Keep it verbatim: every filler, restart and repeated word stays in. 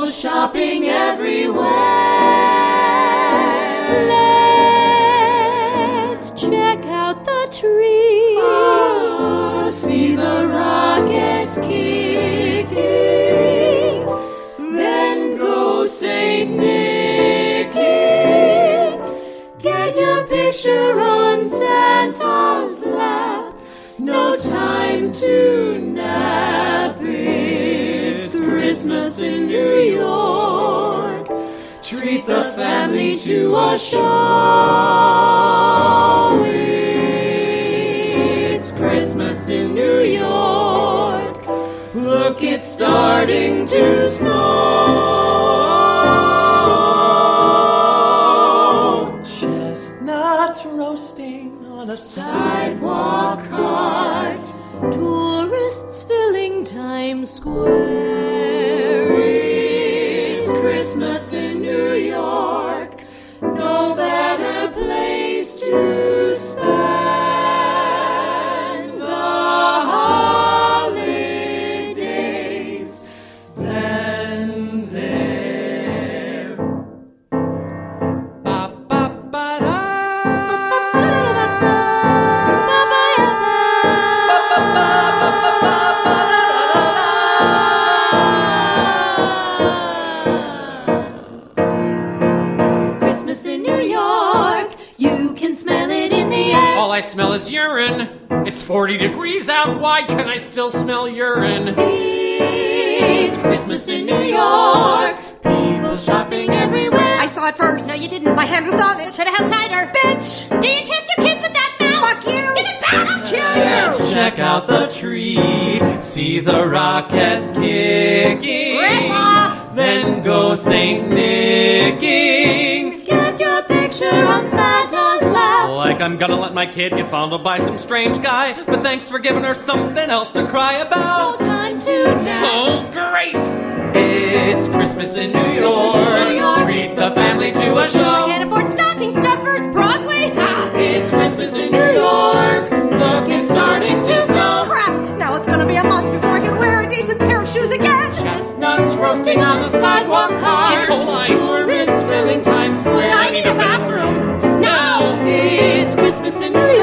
People shopping everywhere. Let's check out the tree. Oh, see the rockets kicking. Then go Saint Nicky. Get your picture on Santa's lap. No time to nap. It's Christmas in New York. Treat the family to a show. It's Christmas in New York. Look, it's starting to snow. Chestnuts roasting on a sidewalk cart. Tourists filling Times Square. It's Christmas in New York. No better place to spend the holidays than there. Ba, ba, ba, da. Christmas in New York, you can smell it in the air. All I smell is urine. It's forty degrees out. Why can I still smell urine? It's Christmas in New York, people shopping everywhere. I saw it first. No, you didn't. My hand was on it. Should have held tighter. Bitch! Do you kiss your kids with that mouth? Fuck you! Give it back! I'll kill Let's you! check out the tree, see the rockets kicking. Rip off! Then go Saint Nicky. Get your picture on Santa's lap. Like I'm gonna let my kid get fondled by some strange guy, but thanks for giving her something else to cry No about. time to nap. Oh, great! It's Christmas in New York. Christmas in New York. Treat the family to a I show. can't afford stocking stuffers. Broadway. Ha! It's Christmas in New York. Look, it's starting to snow. Crap! Now it's gonna be a month before I can wear a decent pair of shoes again! Chestnuts roasting on the sidewalk cart. E. coli. Tourists filling Times Square. I need a bathroom. Now it's Christmas in New